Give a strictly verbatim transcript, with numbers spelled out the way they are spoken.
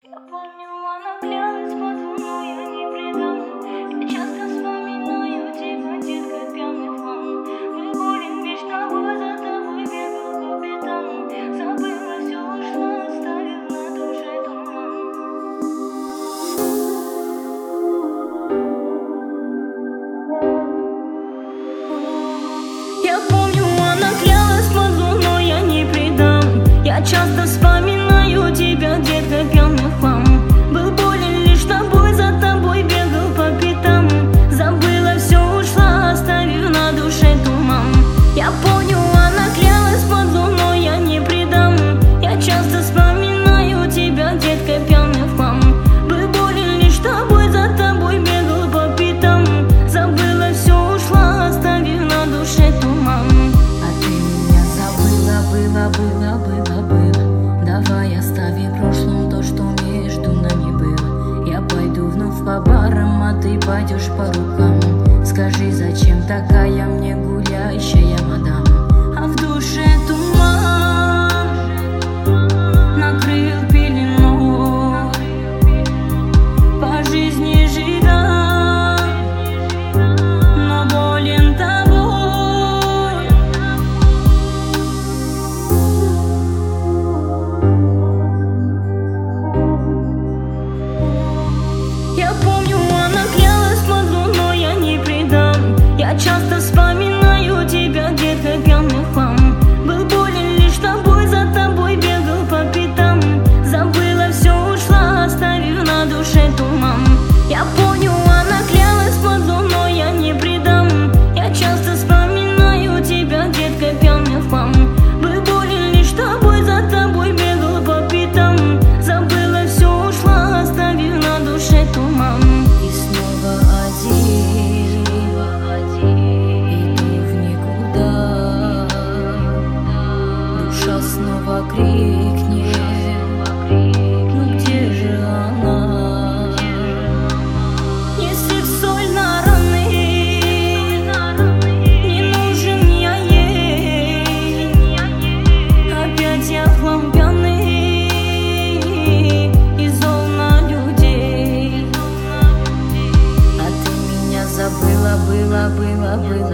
Я помню, она клялась под луной, я не предам. Я часто вспоминаю тебя, детка, пьяный фан. Мы будем лишь тобой, за тобой бегал по пятам. Забыла, все ушла, оставив на душе туман. Я помню, она клялась под луной, я не предам. Я часто вспоминаю тебя, детка, пьяный хлам. Был болен лишь тобой, за тобой бегал по пятам. Забыла, все ушла, оставив на душе туман. Я помню, она клялась под луной, я не предам. Я часто вспоминаю тебя, детка, пьяный хлам. Был болен лишь тобой, за тобой бегал по пятам. Забыла, все ушла, оставив на душе туман. А ты меня забыла, было, было, было, было. Давай оставим в прошлом то, что между нами было. Я пойду вновь по барам, а ты пойдешь по рукам. Скажи, зачем такая мне гуляющая мадам? А в душе туман накрыл пеленой. По жизни жила, но болен тобой. Я помню, она клялась под луной, я не предам. Я часто вспоминаю тебя, детка, пьяный хлам. Был болен лишь тобой, за тобой бегал по пятам. Забыла, все ушла, оставив на душе туман. Я помню, она клялась под луной, я не предам. Я часто вспоминаю тебя, детка, пьяный хлам. Был болен лишь тобой, за тобой бегал по пятам. Забыла, все ушла, оставив на душе туман. И снова один, иду в никуда. Душа снова крикнет, ну где же она? Если в соль на раны, не нужен я ей. Опять я хлам пьяный и зол на людей. А ты меня забыла, было, было, было.